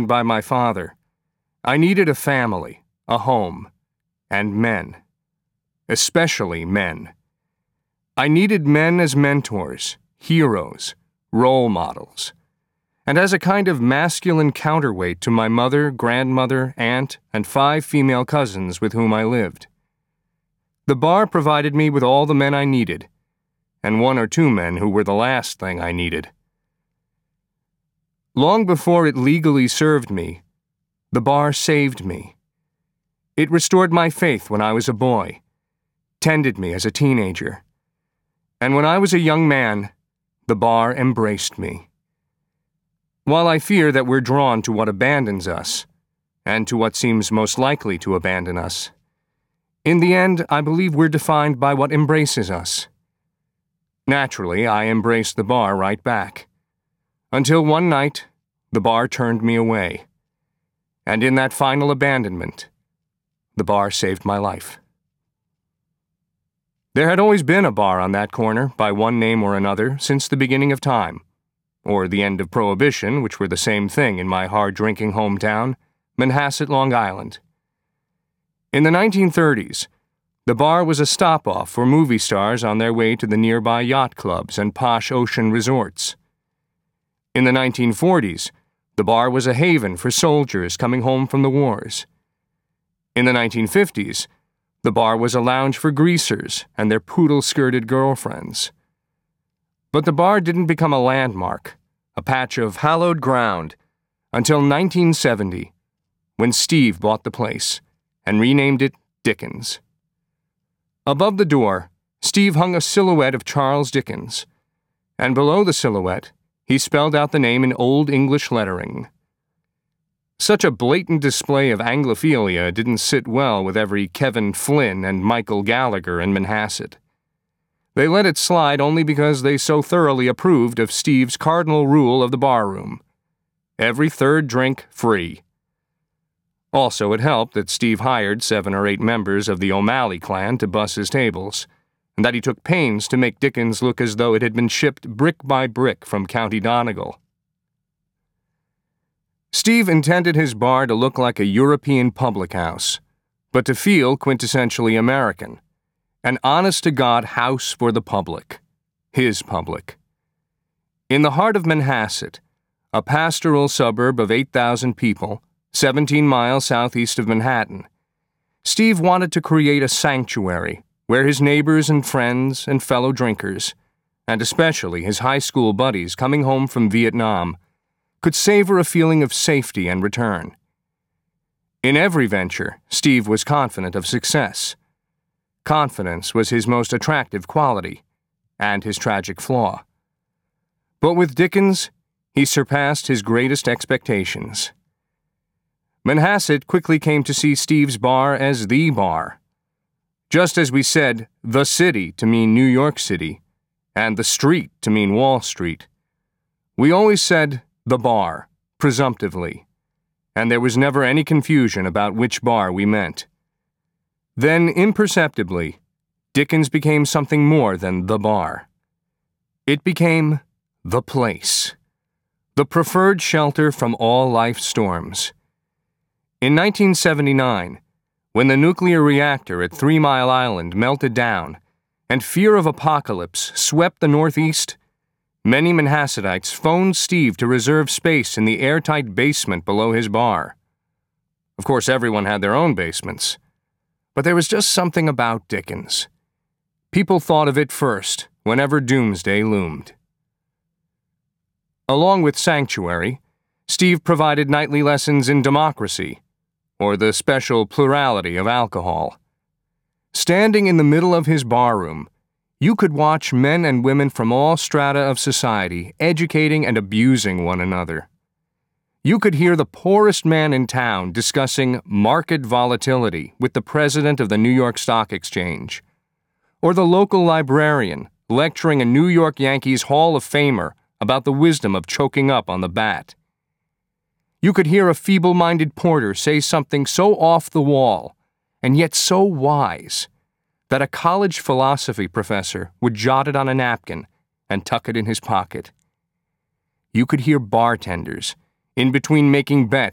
by my father. I needed a family, a home, and men. Especially men. I needed men as mentors, heroes, role models, and as a kind of masculine counterweight to my mother, grandmother, aunt, and 5 female cousins with whom I lived. The bar provided me with all the men I needed, and 1 or 2 men who were the last thing I needed. Long before it legally served me, the bar saved me. It restored my faith when I was a boy, tended me as a teenager, and when I was a young man, the bar embraced me. While I fear that we're drawn to what abandons us, and to what seems most likely to abandon us, in the end, I believe we're defined by what embraces us. Naturally, I embraced the bar right back. Until one night, the bar turned me away. And in that final abandonment, the bar saved my life. There had always been a bar on that corner, by one name or another, since the beginning of time, or the end of Prohibition, which were the same thing in my hard-drinking hometown, Manhasset, Long Island. In the 1930s, the bar was a stop-off for movie stars on their way to the nearby yacht clubs and posh ocean resorts. In the 1940s, the bar was a haven for soldiers coming home from the wars. In the 1950s, the bar was a lounge for greasers and their poodle-skirted girlfriends. But the bar didn't become a landmark, a patch of hallowed ground, until 1970, when Steve bought the place and renamed it Dickens. Above the door, Steve hung a silhouette of Charles Dickens, and below the silhouette, he spelled out the name in Old English lettering. Such a blatant display of Anglophilia didn't sit well with every Kevin Flynn and Michael Gallagher in Manhasset. They let it slide only because they so thoroughly approved of Steve's cardinal rule of the barroom: every third drink free. Also, it helped that Steve hired 7 or 8 members of the O'Malley clan to bus his tables, and that he took pains to make Dickens look as though it had been shipped brick by brick from County Donegal. Steve intended his bar to look like a European public house, but to feel quintessentially American. An honest-to-God house for the public. His public. In the heart of Manhasset, a pastoral suburb of 8,000 people, 17 miles southeast of Manhattan, Steve wanted to create a sanctuary where his neighbors and friends and fellow drinkers, and especially his high school buddies coming home from Vietnam, could savor a feeling of safety and return. In every venture, Steve was confident of success. Confidence was his most attractive quality, and his tragic flaw. But with Dickens, he surpassed his greatest expectations. Manhasset quickly came to see Steve's bar as the bar. Just as we said the city to mean New York City, and the street to mean Wall Street, we always said the bar, presumptively, and there was never any confusion about which bar we meant. Then, imperceptibly, Dickens became something more than the bar. It became the place, the preferred shelter from all life's storms. In 1979, when the nuclear reactor at 3 Mile Island melted down and fear of apocalypse swept the Northeast, many Manhassetites phoned Steve to reserve space in the airtight basement below his bar. Of course, everyone had their own basements. But there was just something about Dickens. People thought of it first whenever doomsday loomed. Along with Sanctuary, Steve provided nightly lessons in democracy, or the special plurality of alcohol. Standing in the middle of his barroom, you could watch men and women from all strata of society educating and abusing one another. You could hear the poorest man in town discussing market volatility with the president of the New York Stock Exchange, or the local librarian lecturing a New York Yankees Hall of Famer about the wisdom of choking up on the bat. You could hear a feeble-minded porter say something so off the wall, and yet so wise, that a college philosophy professor would jot it on a napkin and tuck it in his pocket. You could hear bartenders, in between making bets